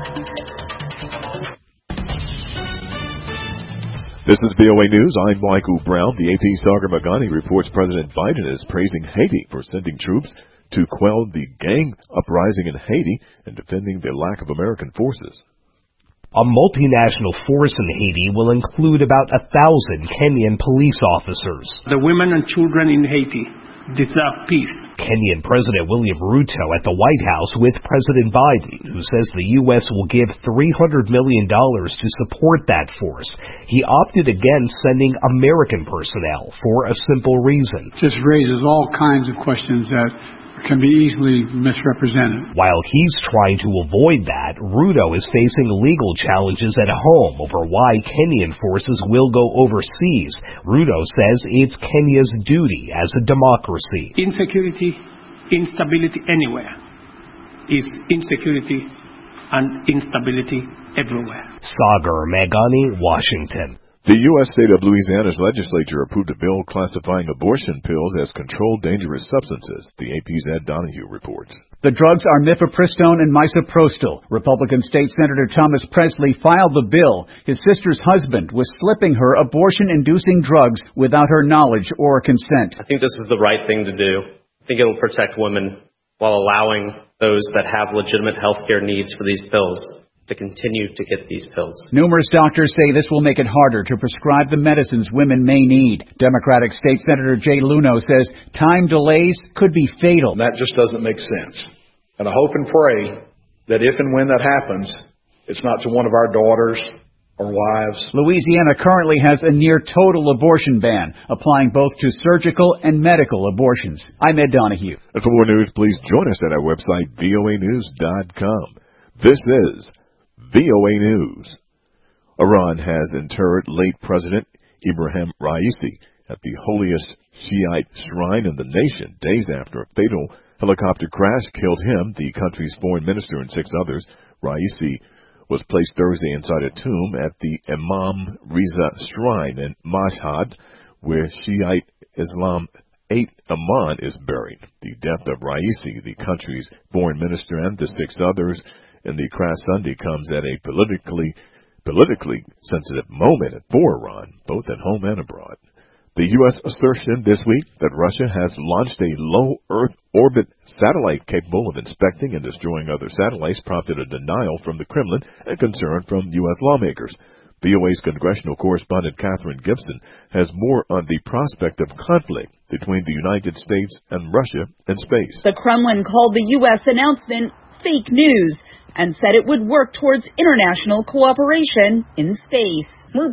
This is VOA News. I'm Michael Brown. The AP Sagar Magani reports President Biden is praising Haiti for sending troops to quell the gang uprising in Haiti and defending the lack of American forces. A multinational force in Haiti will include about 1,000 Kenyan police officers. The women and children in Haiti deserve peace. Kenyan President William Ruto at the White House with President Biden, who says the U.S. will give $300 million to support that force. He opted against sending American personnel for a simple reason. This raises all kinds of questions that can be easily misrepresented. While he's trying to avoid that, Ruto is facing legal challenges at home over why Kenyan forces will go overseas. Ruto says it's Kenya's duty as a democracy. Insecurity, instability anywhere is insecurity and instability everywhere. Sagar Magani, Washington. The U.S. state of Louisiana's legislature approved a bill classifying abortion pills as controlled dangerous substances, the AP's Ed Donahue reports. The drugs are mifepristone and misoprostol. Republican State Senator Thomas Presley filed the bill. His sister's husband was slipping her abortion-inducing drugs without her knowledge or consent. I think this is the right thing to do. I think it will protect women while allowing those that have legitimate health care needs for these pills to continue to get these pills. Numerous doctors say this will make it harder to prescribe the medicines women may need. Democratic State Senator Jay Luno says time delays could be fatal. That just doesn't make sense. And I hope and pray that if and when that happens, it's not to one of our daughters or wives. Louisiana currently has a near total abortion ban, applying both to surgical and medical abortions. I'm Ed Donahue. And for more news, please join us at our website, voanews.com. This is VOA News. Iran has interred late President Ibrahim Raisi at the holiest Shiite shrine in the nation days after a fatal helicopter crash killed him, the country's foreign minister, and 6 others. Raisi was placed Thursday inside a tomb at the Imam Riza Shrine in Mashhad, where Shiite Islam 8 Aman is buried. The death of Raisi, the country's foreign minister, and the 6 others in the crash Sunday comes at a politically sensitive moment for Iran, both at home and abroad. The U.S. assertion this week that Russia has launched a low Earth orbit satellite capable of inspecting and destroying other satellites prompted a denial from the Kremlin and concern from U.S. lawmakers. VOA's congressional correspondent Catherine Gibson has more on the prospect of conflict between the United States and Russia in space. The Kremlin called the U.S. announcement fake news and said it would work towards international cooperation in space. It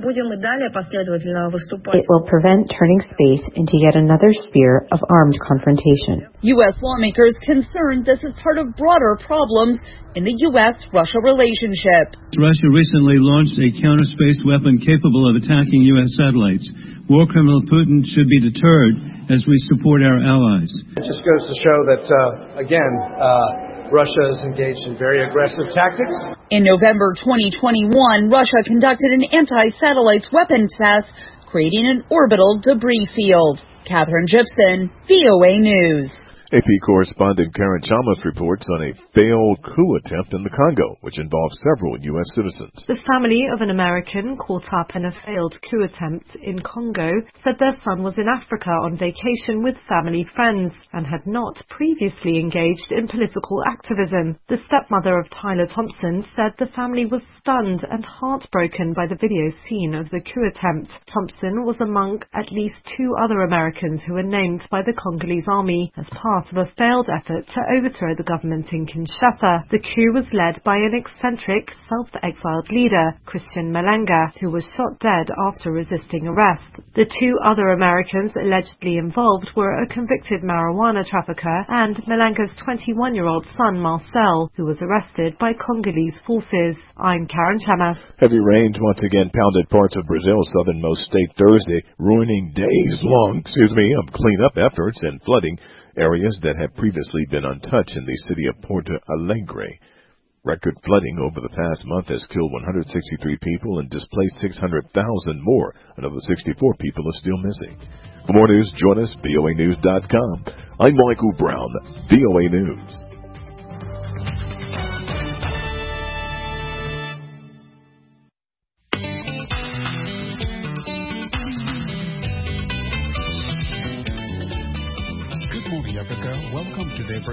will prevent turning space into yet another sphere of armed confrontation. U.S. lawmakers concerned this is part of broader problems in the U.S.-Russia relationship. Russia recently launched a counter-space weapon capable of attacking U.S. satellites. War criminal Putin should be deterred as we support our allies. It just goes to show that, Russia is engaged in very aggressive tactics. In November 2021, Russia conducted an anti-satellite weapon test, creating an orbital debris field. Catherine Gibson, VOA News. AP correspondent Karen Chalmers reports on a failed coup attempt in the Congo, which involves several U.S. citizens. The family of an American caught up in a failed coup attempt in Congo said their son was in Africa on vacation with family friends and had not previously engaged in political activism. The stepmother of Tyler Thompson said the family was stunned and heartbroken by the video scene of the coup attempt. Thompson was among at least 2 other Americans who were named by the Congolese army as part of a failed effort to overthrow the government in Kinshasa. The coup was led by an eccentric, self-exiled leader, Christian Malanga, who was shot dead after resisting arrest. The 2 other Americans allegedly involved were a convicted marijuana trafficker and Malanga's 21-year-old son, Marcel, who was arrested by Congolese forces. I'm Karen Chamas. Heavy rains once again pounded parts of Brazil's southernmost state Thursday, ruining days-long cleanup efforts and flooding areas that had previously been untouched in the city of Porto Alegre. Record flooding over the past month has killed 163 people and displaced 600,000 more. Another 64 people are still missing. For more news, join us, voanews.com. I'm Michael Brown, VOA News.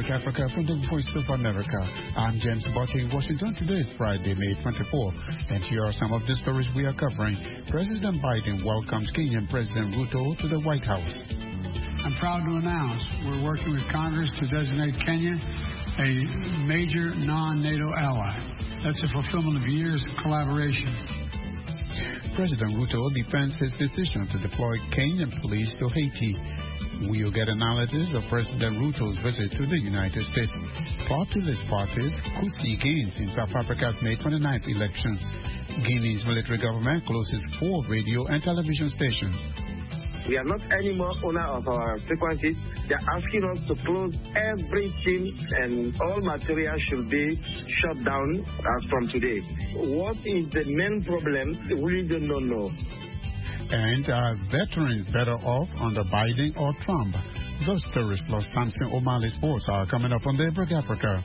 Network Africa from the Voice of America. I'm James Botte in Washington. Today is Friday, May 24. And here are some of the stories we are covering. President Biden welcomes Kenyan President Ruto to the White House. I'm proud to announce we're working with Congress to designate Kenya a major non-NATO ally. That's a fulfillment of years of collaboration. President Ruto defends his decision to deploy Kenyan police to Haiti. We'll get analysis of President Ruto's visit to the United States. Populist parties could see gains in South Africa's May 29th election. Guinea's military government closes 4 radio and television stations. We are not anymore owner of our frequencies. They are asking us to close everything and all material should be shut down as from today. What is the main problem? We do not know. And are veterans better off under Biden or Trump? Those stories plus Samson O'Malley Sports are coming up on Daybreak Africa.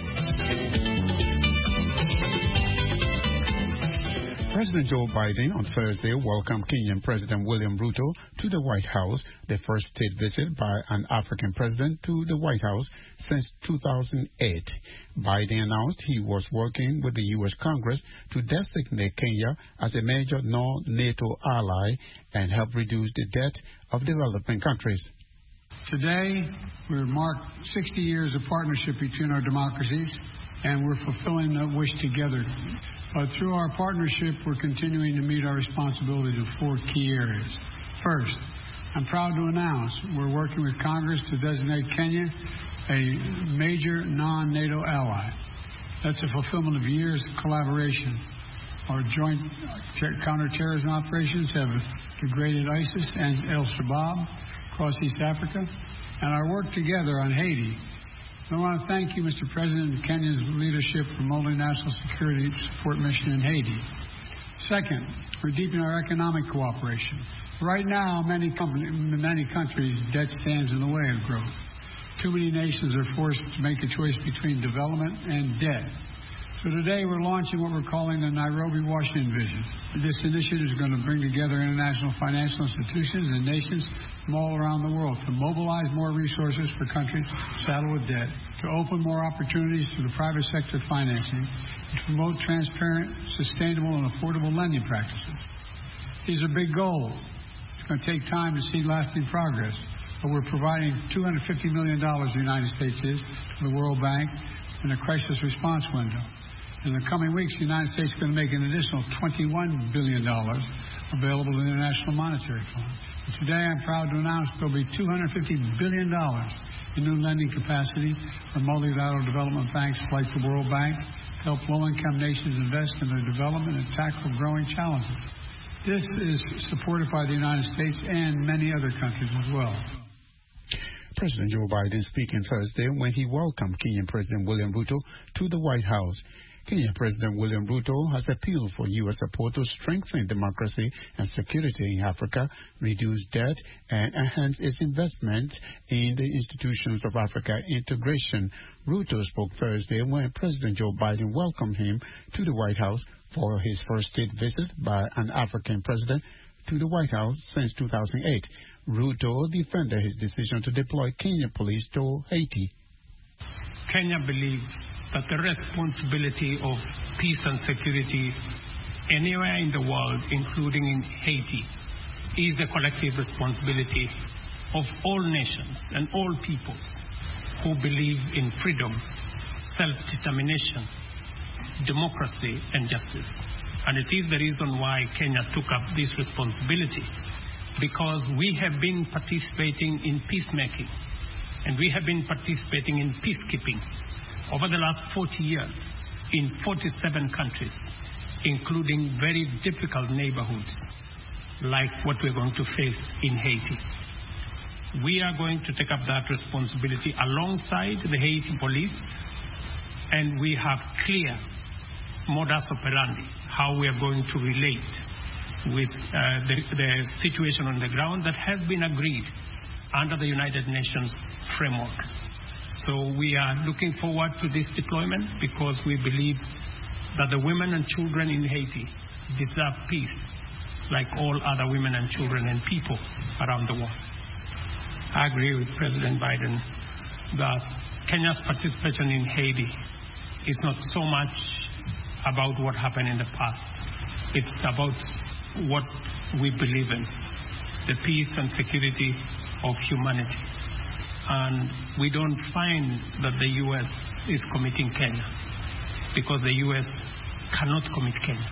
President Joe Biden on Thursday welcomed Kenyan President William Ruto to the White House, the first state visit by an African president to the White House since 2008. Biden announced he was working with the U.S. Congress to designate Kenya as a major non-NATO ally and help reduce the debt of developing countries. Today, we mark 60 years of partnership between our democracies, and we're fulfilling that wish together. But through our partnership, we're continuing to meet our responsibilities in 4 key areas. First, I'm proud to announce we're working with Congress to designate Kenya a major non-NATO ally. That's a fulfillment of years of collaboration. Our joint counterterrorism operations have degraded ISIS and El Shabaab across East Africa, and our work together on Haiti. I want to thank you, Mr. President, and Kenya's leadership for multinational security support mission in Haiti. Second, we're deepening our economic cooperation. Right now, many countries, debt stands in the way of growth. Too many nations are forced to make a choice between development and debt. So today we're launching what we're calling the Nairobi Washington Vision. This initiative is going to bring together international financial institutions and nations from all around the world to mobilize more resources for countries saddled with debt, to open more opportunities to the private sector financing, and to promote transparent, sustainable, and affordable lending practices. These are big goals. It's going to take time to see lasting progress, but we're providing $250 million the United States is to the World Bank in a crisis response window. In the coming weeks, the United States is going to make an additional $21 billion available to the International Monetary Fund. And today, I'm proud to announce there will be $250 billion in new lending capacity for multilateral development banks like the World Bank to help low-income nations invest in their development and tackle growing challenges. This is supported by the United States and many other countries as well. President Joe Biden speaking Thursday when he welcomed Kenyan President William Ruto to the White House. Kenyan President William Ruto has appealed for U.S. support to strengthen democracy and security in Africa, reduce debt, and enhance its investment in the institutions of Africa integration. Ruto spoke Thursday when President Joe Biden welcomed him to the White House for his first state visit by an African president to the White House since 2008. Ruto defended his decision to deploy Kenyan police to Haiti. Kenya believes that the responsibility of peace and security anywhere in the world, including in Haiti, is the collective responsibility of all nations and all peoples who believe in freedom, self-determination, democracy, and justice. And it is the reason why Kenya took up this responsibility, because we have been participating in peacemaking, and we have been participating in peacekeeping over the last 40 years in 47 countries, including very difficult neighborhoods like what we're going to face in Haiti. We are going to take up that responsibility alongside the Haiti police, and we have clear modus operandi, how we are going to relate with the situation on the ground that has been agreed under the United Nations framework. So we are looking forward to this deployment because we believe that the women and children in Haiti deserve peace like all other women and children and people around the world. I agree with President Biden that Kenya's participation in Haiti is not so much about what happened in the past. It's about what we believe in, the peace and security of humanity. And we don't find that the U.S. is committing Kenya because the U.S. cannot commit Kenya.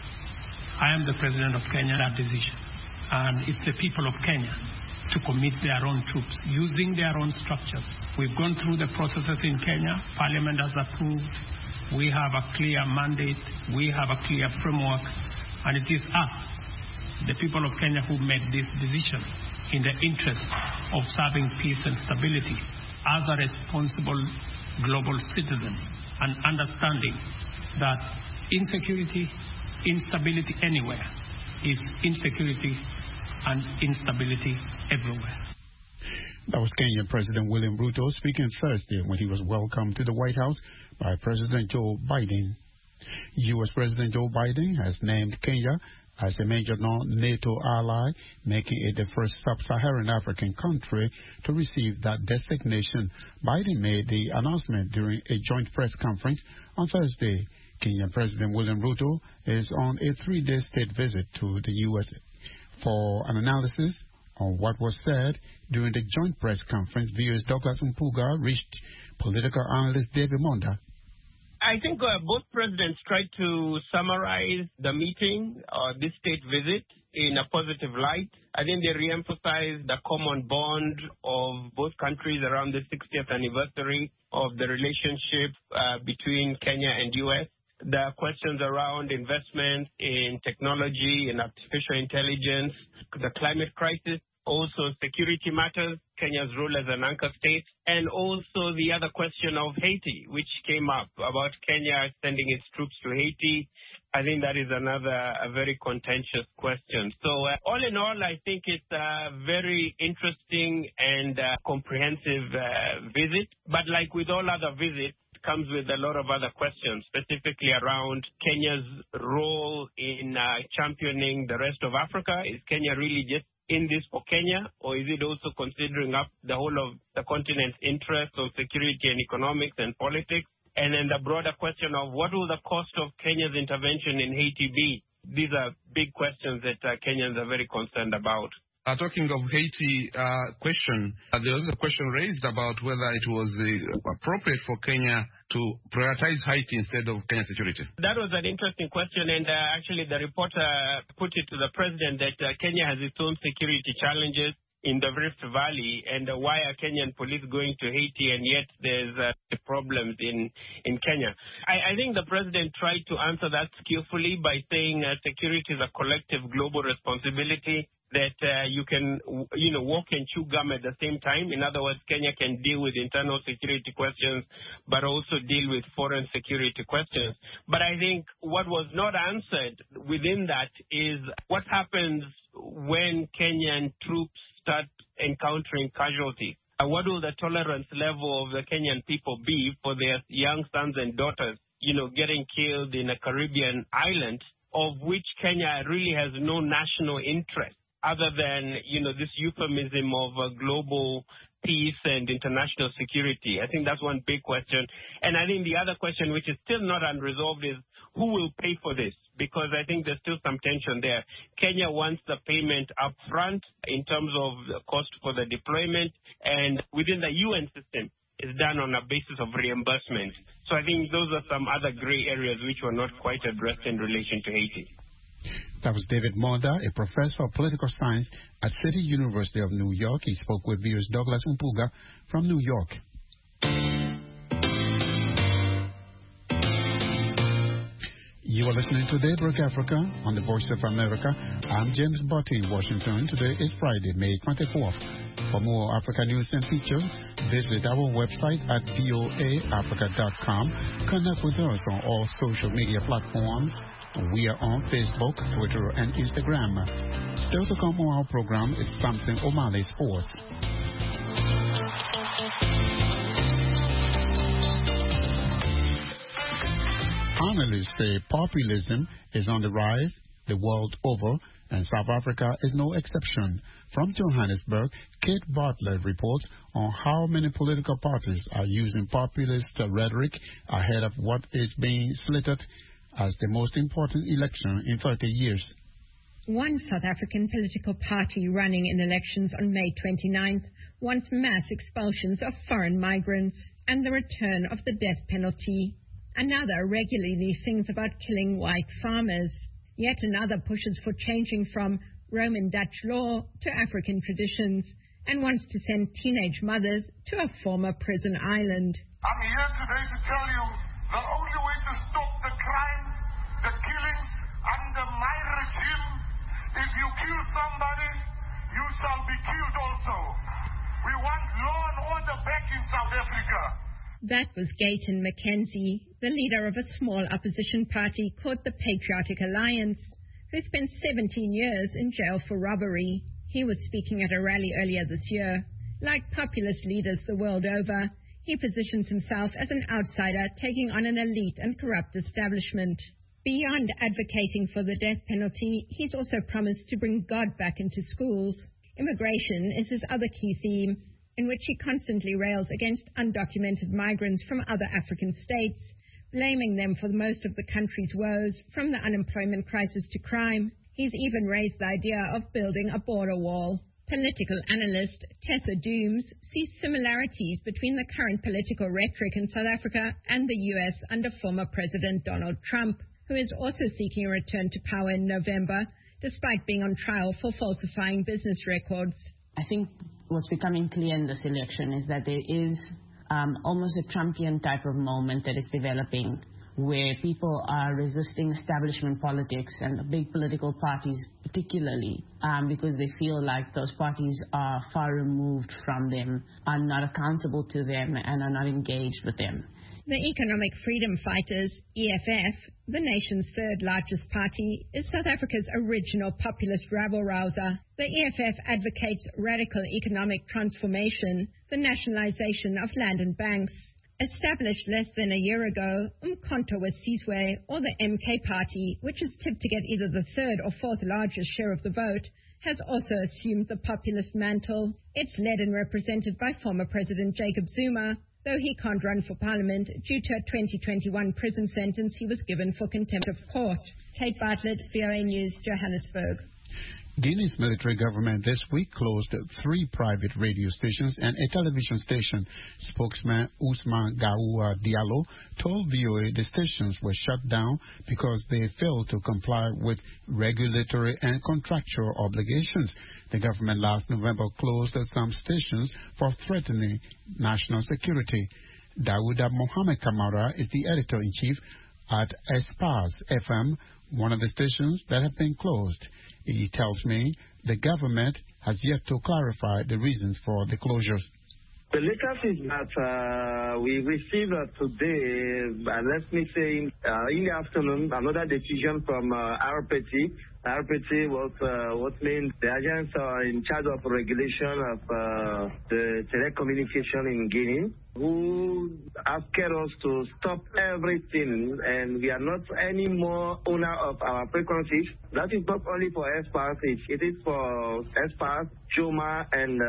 I am the president of Kenya, that decision. And it's the people of Kenya to commit their own troops using their own structures. We've gone through the processes in Kenya. Parliament has approved. We have a clear mandate. We have a clear framework. And it is us, the people of Kenya, who made this decision in the interest of serving peace and stability as a responsible global citizen and understanding that insecurity, instability anywhere is insecurity and instability everywhere. That was Kenyan President William Ruto speaking Thursday when he was welcomed to the White House by President Joe Biden. U.S. President Joe Biden has named Kenya as a major non-NATO ally, making it the first sub-Saharan African country to receive that designation. Biden made the announcement during a joint press conference on Thursday. Kenyan President William Ruto is on a 3-day state visit to the U.S. For an analysis on what was said during the joint press conference, VOA's Douglas Mpuga reached political analyst David Monda. I think both presidents tried to summarize the meeting, this state visit, in a positive light. I think they re-emphasized the common bond of both countries around the 60th anniversary of the relationship between Kenya and U.S. The questions around investment in technology and artificial intelligence, the climate crisis, also security matters, Kenya's role as an anchor state, and also the other question of Haiti, which came up about Kenya sending its troops to Haiti. I think that is a very contentious question. So all in all, I think it's a very interesting and comprehensive visit. But like with all other visits, it comes with a lot of other questions, specifically around Kenya's role in championing the rest of Africa. Is Kenya really just in this for Kenya, or is it also considering up the whole of the continent's interests on security and economics and politics? And then the broader question of what will the cost of Kenya's intervention in Haiti be? These are big questions that Kenyans are very concerned about. Talking of Haiti question, there was a question raised about whether it was appropriate for Kenya to prioritize Haiti instead of Kenya's security. That was an interesting question, and actually the reporter put it to the president that Kenya has its own security challenges in the Rift Valley, and why are Kenyan police going to Haiti, and yet there's problems in Kenya. I think the president tried to answer that skillfully by saying security is a collective global responsibility, that you can, walk and chew gum at the same time. In other words, Kenya can deal with internal security questions, but also deal with foreign security questions. But I think what was not answered within that is what happens when Kenyan troops start encountering casualties. What will the tolerance level of the Kenyan people be for their young sons and daughters, getting killed in a Caribbean island, of which Kenya really has no national interest, other than, this euphemism of global peace and international security? I think that's one big question. And I think the other question, which is still not unresolved, is who will pay for this? Because I think there's still some tension there. Kenya wants the payment up front in terms of the cost for the deployment, and within the UN system, is done on a basis of reimbursement. So I think those are some other gray areas which were not quite addressed in relation to Haiti. That was David Monda, a professor of political science at City University of New York. He spoke with VOA's Douglas Mpuga from New York. You are listening to Daybreak Africa on the Voice of America. I'm James Butty in Washington. Today is Friday, May 24th. For more Africa news and features, visit our website at voaafrica.com. Connect with us on all social media platforms. We are on Facebook, Twitter, and Instagram. Still to come on our program is Samson O'Malley Sports. Analysts say populism is on the rise the world over, and South Africa is no exception. From Johannesburg, Kate Bartlett reports on how many political parties are using populist rhetoric ahead of what is being slated as the most important election in 30 years. One South African political party running in elections on May 29th wants mass expulsions of foreign migrants and the return of the death penalty. Another regularly sings about killing white farmers. Yet another pushes for changing from Roman Dutch law to African traditions and wants to send teenage mothers to a former prison island. I'm here today to tell you the only way to stop the crime, the killings under my regime, if you kill somebody, you shall be killed also. We want law and order back in South Africa. That was Gayton McKenzie, the leader of a small opposition party called the Patriotic Alliance, who spent 17 years in jail for robbery. He was speaking at a rally earlier this year. Like populist leaders the world over, he positions himself as an outsider taking on an elite and corrupt establishment. Beyond advocating for the death penalty, he's also promised to bring God back into schools. Immigration is his other key theme, in which he constantly rails against undocumented migrants from other African states, blaming them for most of the country's woes, from the unemployment crisis to crime. He's even raised the idea of building a border wall. Political analyst Tessa Dooms sees similarities between the current political rhetoric in South Africa and the U.S. under former President Donald Trump, who is also seeking a return to power in November, despite being on trial for falsifying business records. I think what's becoming clear in this election is that there is almost a Trumpian type of moment that is developing, where people are resisting establishment politics and the big political parties particularly, because they feel like those parties are far removed from them, are not accountable to them, and are not engaged with them. The Economic Freedom Fighters, EFF, the nation's third largest party, is South Africa's original populist rabble-rouser. The EFF advocates radical economic transformation, the nationalization of land and banks. Established less than a year ago, Umkhonto weSizwe, or the MK Party, which is tipped to get either the third or fourth largest share of the vote, has also assumed the populist mantle. It's led and represented by former President Jacob Zuma, though he can't run for parliament due to a 2021 prison sentence he was given for contempt of court. Kate Bartlett, VOA News, Johannesburg. Guinea's military government this week closed 3 private radio stations and a television station. Spokesman Ousmane Gaoua Diallo told VOA the stations were shut down because they failed to comply with regulatory and contractual obligations. The government last November closed some stations for threatening national security. Dawuda Mohamed Kamara is the editor-in-chief at Espace FM, one of the stations that have been closed. He tells me the government has yet to clarify the reasons for the closures. The latest is that we received today, let me say in the afternoon, another decision from RPT. RPT was what means the agents are in charge of regulation of the telecommunication in Guinea, who asked us to stop everything, and we are not anymore owner of our frequencies. That is not only for Espace, it is for Espace, Joma, and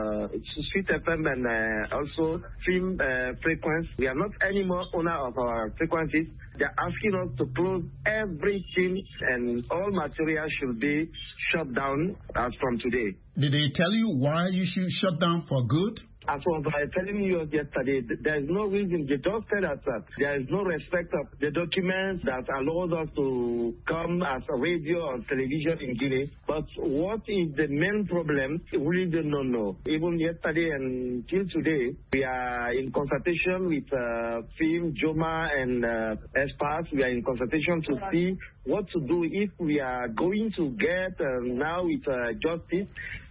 Sweet FM, and also Film Frequency. We are not anymore owner of our frequencies. They are asking us to close everything, and all material should be shut down as from today. Did they tell you why you should shut down for good? As was I telling you yesterday, there is no reason. They just said that there is no respect of the documents that allows us to come as a radio or television in Guinea. But what is the main problem? We really do not know. Even yesterday and till today, we are in consultation with Film, Joma, and Espace. We are in consultation to see what to do if we are going to get now with justice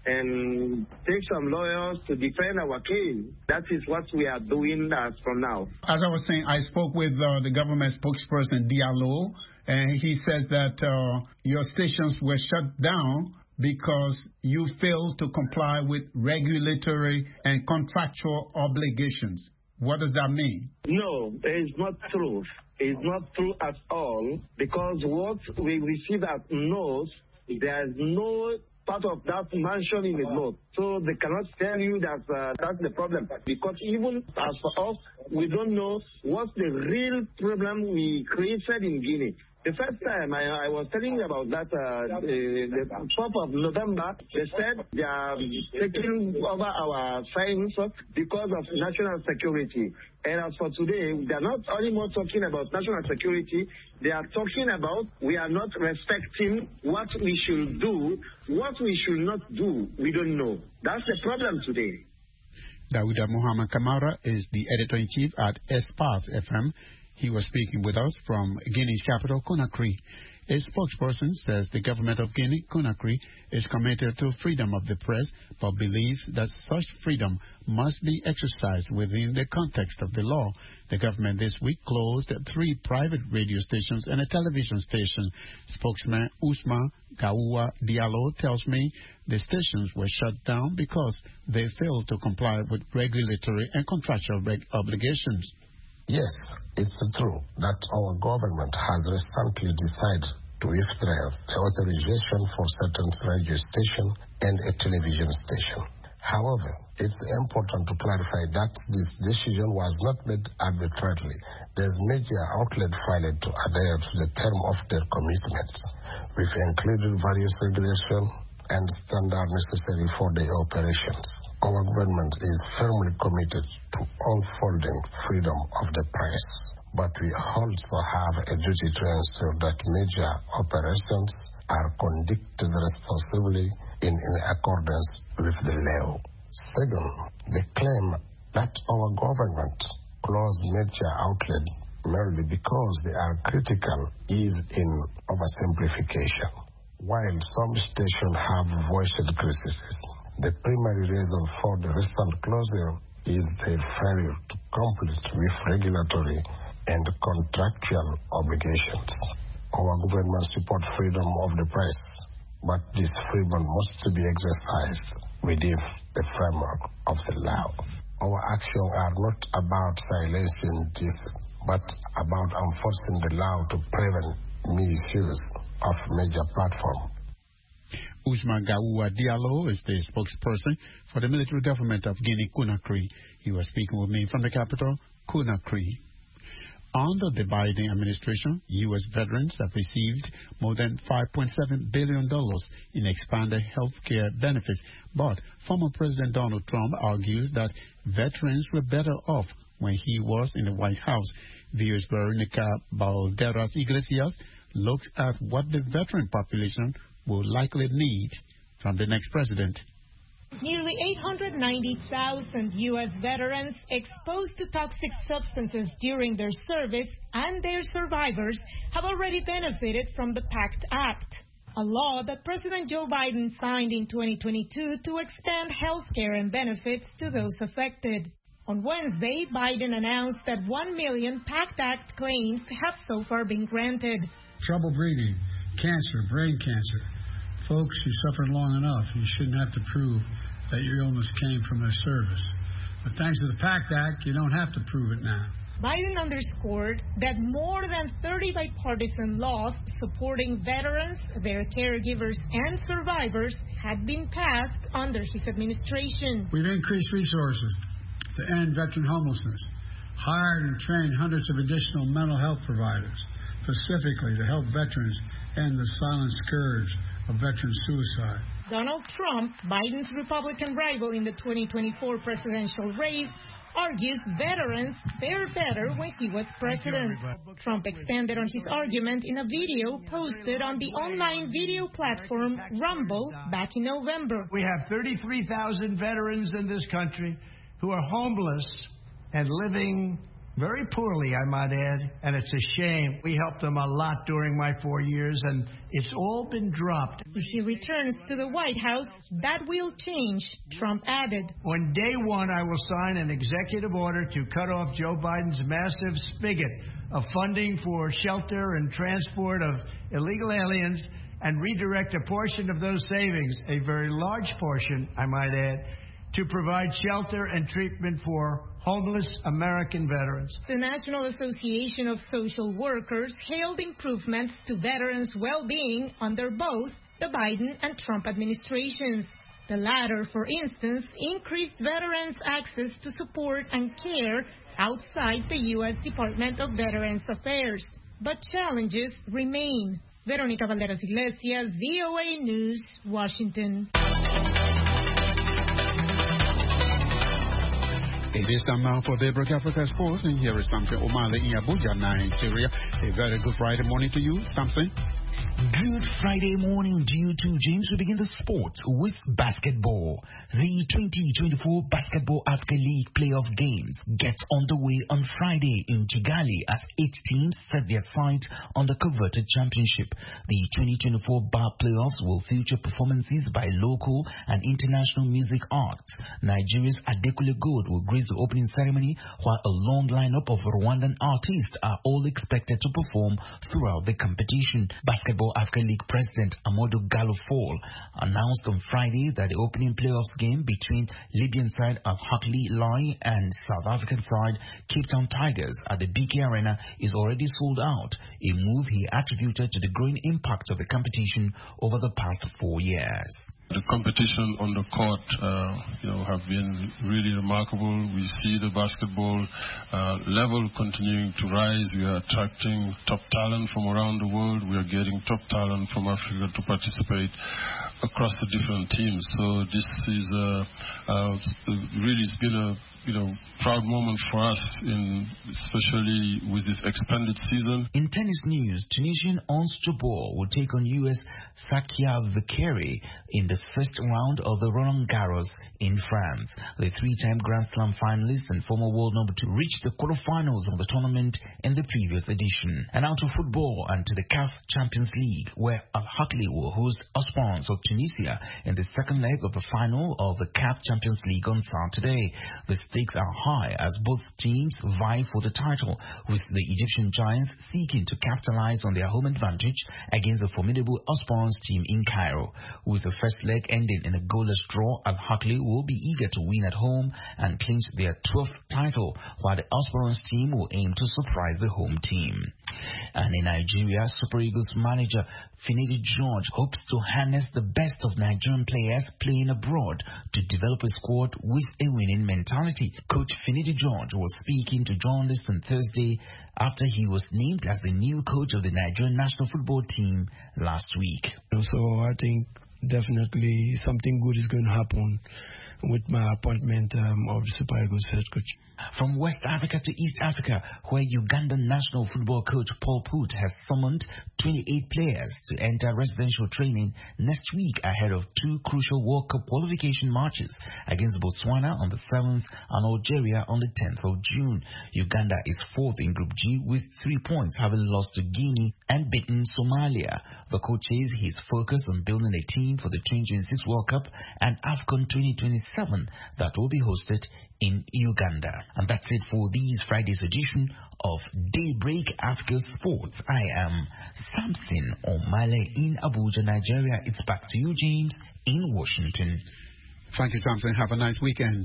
and take some lawyers to defend our case. That is what we are doing as from now. As I was saying, I spoke with the government spokesperson, Diallo, and he said that your stations were shut down because you failed to comply with regulatory and contractual obligations. What does that mean? No, it is not true. is not true at all, because what we receive as notes, there is no part of that mentioned in the note. So they cannot tell you that that's the problem. Because even as for us, we don't know what's the real problem we created in Guinea. The first time I was telling you about that, the 4th of November, they said they are taking over our signs because of national security. And as for today, they are not only more talking about national security, they are talking about we are not respecting what we should do, what we should not do, we don't know. That's the problem today. Dawuda Muhammad Kamara is the editor-in-chief at Espace FM. He was speaking with us from Guinea's capital, Conakry. A spokesperson says the government of Guinea, Conakry, is committed to freedom of the press, but believes that such freedom must be exercised within the context of the law. The government this week closed 3 private radio stations and a television station. Spokesman Ousmane Gaoua Diallo tells me the stations were shut down because they failed to comply with regulatory and contractual obligations. Yes, it's true that our government has recently decided to withdraw the authorization for certain radio stations and a television station. However, it's important to clarify that this decision was not made arbitrarily. There's media outlet failed to adhere to the term of their commitments. We've included various regulations and standards necessary for their operations. Our government is firmly committed to unfolding freedom of the press, but we also have a duty to ensure that media operations are conducted responsibly in accordance with the law. Second, the claim that our government closed media outlets merely because they are critical is in oversimplification. While some stations have voiced criticism, the primary reason for the recent closure is their failure to comply with regulatory and contractual obligations. Our government supports freedom of the press, but this freedom must be exercised within the framework of the law. Our actions are not about silencing this, but about enforcing the law to prevent misuse of major platforms. Ousmane Gaoua Diallo is the spokesperson for the military government of Guinea, Conakry. He was speaking with me from the capital, Conakry. Under the Biden administration, U.S. veterans have received more than $5.7 billion in expanded health care benefits. But former President Donald Trump argues that veterans were better off when he was in the White House. VOA's Veronica Balderas Iglesias looked at what the veteran population will likely need from the next president. Nearly 890,000 U.S. veterans exposed to toxic substances during their service and their survivors have already benefited from the PACT Act, a law that President Joe Biden signed in 2022 to expand health care and benefits to those affected. On Wednesday, Biden announced that 1 million PACT Act claims have so far been granted. Trouble breathing, cancer, brain cancer. Folks, you suffered long enough. You shouldn't have to prove that your illness came from a service. But thanks to the PACT Act, you don't have to prove it now. Biden underscored that more than 30 bipartisan laws supporting veterans, their caregivers, and survivors had been passed under his administration. We've increased resources to end veteran homelessness, hired and trained hundreds of additional mental health providers, specifically to help veterans end the silent scourge of veteran suicide. Donald Trump, Biden's Republican rival in the 2024 presidential race, argues veterans fared better when he was president. Trump expanded on his argument in a video posted on the online video platform Rumble back in November. We have 33,000 veterans in this country who are homeless and living very poorly, I might add, and it's a shame. We helped them a lot during my 4 years, and it's all been dropped. If he returns to the White House, that will change, Trump added. On day one, I will sign an executive order to cut off Joe Biden's massive spigot of funding for shelter and transport of illegal aliens and redirect a portion of those savings, a very large portion, I might add, to provide shelter and treatment for homeless American veterans. The National Association of Social Workers hailed improvements to veterans' well-being under both the Biden and Trump administrations. The latter, for instance, increased veterans' access to support and care outside the U.S. Department of Veterans Affairs. But challenges remain. Veronica Valderas Iglesias, VOA News, Washington. It is time now for Daybreak Africa Sports, and here is Samson Omale in Abuja, Nigeria. A very good Friday morning to you, Samson. Good Friday morning to you too, James. We begin the sports with basketball. The 2024 Basketball Africa League playoff games gets underway on Friday in Kigali as 8 teams set their sights on the coveted championship. The 2024 BAR playoffs will feature performances by local and international music acts. Nigeria's Adekule Gold will grace the opening ceremony, while a long lineup of Rwandan artists are all expected to perform throughout the competition. Basketball Africa League President Amadou Gallo Fall announced on Friday that the opening playoffs game between Libyan side Al Ahly Lai and South African side Cape Town Tigers at the BK Arena is already sold out, a move he attributed to the growing impact of the competition over the past 4 years. The competition on the court, have been really remarkable. We see the basketball level continuing to rise. We are attracting top talent from around the world. We are getting top talent from Africa to participate across the different teams. So this is really it's been a proud moment for us, especially with this expanded season. In tennis news, Tunisian Ons Jabeur will take on U.S. Sakia Vakeri in the first round of the Roland Garros in France. The 3-time Grand Slam finalist and former world number 2 reached the quarterfinals of the tournament in the previous edition. And out of football and to the CAF Champions League, where Al Ahly will host Esperance of Tunisia in the second leg of the final of the CAF Champions League on Saturday. The stakes are high as both teams vie for the title, with the Egyptian Giants seeking to capitalize on their home advantage against the formidable Esperance team in Cairo. With the first leg ending in a goalless draw, Al Ahly will be eager to win at home and clinch their 12th title, while the Esperance team will aim to surprise the home team. And in Nigeria, Super Eagles manager Finidi George hopes to harness the best of Nigerian players playing abroad to develop a squad with a winning mentality. Coach Finidi George was speaking to journalists on Thursday after he was named as the new coach of the Nigerian national football team last week. So I think definitely something good is going to happen with my appointment of the Super Eagles head coach. From West Africa to East Africa, where Ugandan national football coach Paul Put has summoned 28 players to enter residential training next week ahead of 2 crucial World Cup qualification matches against Botswana on the 7th and Algeria on the 10th of June. Uganda is 4th in Group G with 3 points, having lost to Guinea and beaten Somalia. The coach says he's focused on building a team for the 2026 World Cup and AFCON 2027 that will be hosted in Uganda. And that's it for this Friday's edition of Daybreak Africa Sports. I am Samson Omale in Abuja, Nigeria. It's back to you, James, in Washington. Thank you, Samson. Have a nice weekend.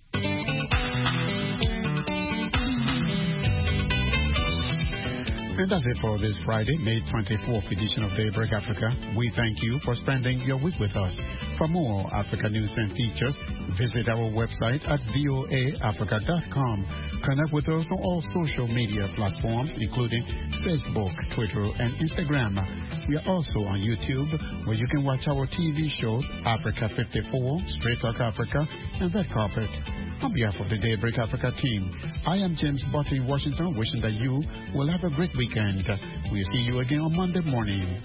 And that's it for this Friday, May 24th edition of Daybreak Africa. We thank you for spending your week with us. For more Africa news and features, visit our website at voaafrica.com. Connect with us on all social media platforms, including Facebook, Twitter, and Instagram. We are also on YouTube, where you can watch our TV shows, Africa 54, Straight Talk Africa, and Red Carpet. On behalf of the Daybreak Africa team, I am James Butt in Washington, wishing that you will have a great weekend. We'll see you again on Monday morning.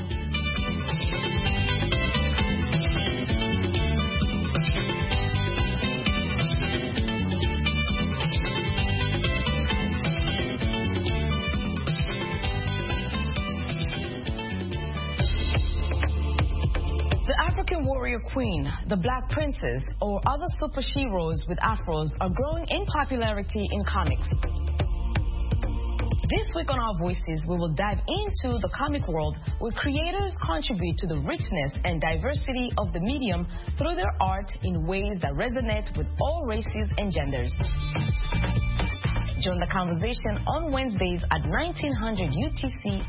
Warrior Queen, the Black Princess, or other super heroes with afros are growing in popularity in comics. This week on Our Voices, we will dive into the comic world where creators contribute to the richness and diversity of the medium through their art in ways that resonate with all races and genders. Join the conversation on Wednesdays at 1900 UTC